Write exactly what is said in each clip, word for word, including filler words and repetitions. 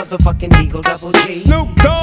motherfucking Eagle Double G. Snoop Dogg.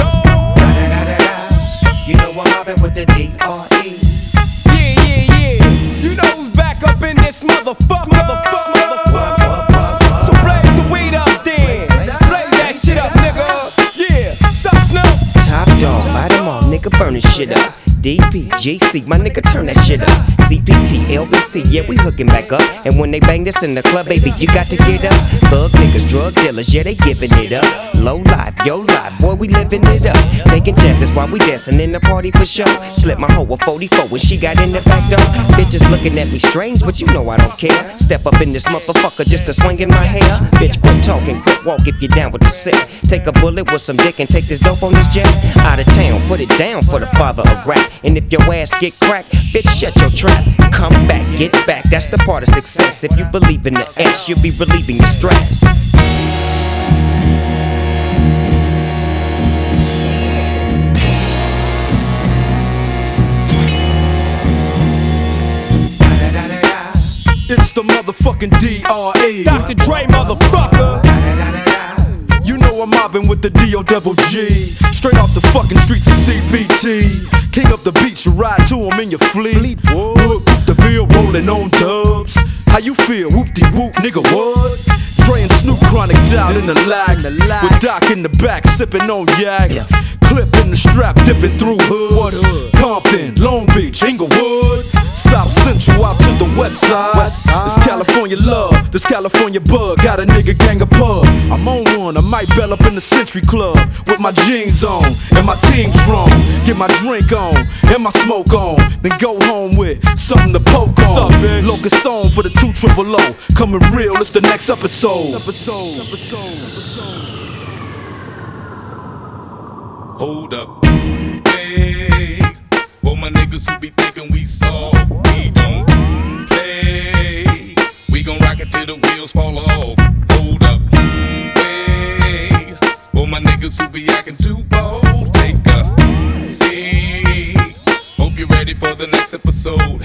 You know I'm mobbing with the D R E. Yeah, yeah, yeah. You know who's back up in this motherfucker. Motherfucker, motherfucker. So blaze the weed up then. Blaze that shit up, nigga. Yeah, sup, Snoop? Top dog, buy them all, nigga, burn this shit up. D P, G C, my nigga, turn that shit up. C P T, L B C, yeah, we hooking back up. And when they bang this in the club, baby, you got to get up. Thug niggas, drug dealers, yeah, they giving it up. Low life, yo life, boy, we living it up. Taking chances while we dancing in the party for show. Slip my hoe a forty-four when she got in the back door. Bitches looking at me strange, but you know I don't care. Step up in this motherfucker just to swing in my hair. Bitch, quit talking, quit walk if you down with the sick. Take a bullet with some dick and take this dope on this jet. Out of town, put it down for the father of rap. And if your ass get cracked, bitch, shut your trap. Come back, get back, that's the part of success. If you believe in the ass, you'll be relieving the stress. It's the motherfucking D R E. Doctor Dre, motherfucker. You know I'm mobbing with the D O Double G. Straight off the fucking streets of C P T. King up the beach, you ride to him in your fleet. Whoop, the Ville rolling on dubs. How you feel? Whoop-de-whoop, nigga, what? Dre and Snoop Chronic down in the lag. With Doc in the back, sipping on yak. Clip in the strap, dipping through hoods. Compton, Long Beach, Inglewood. South Central out to the west side. This California love, this California bug. Got a nigga gang of pub. I'm on one, I might bell up in the Century Club. With my jeans on, and my team strong. Get my drink on, and my smoke on. Then go home with something to poke on. Locust on for the two triple O. Coming real, it's the next episode. Episode, episode, episode. Hold up, hey. For my niggas who be thinking we soft, we don't play. We gon' rock it till the wheels fall off. Hold up, hey. For my niggas who be acting too bold, take a seat. Hope you're ready for the next episode.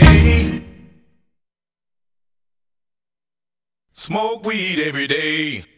Hey, smoke weed every day.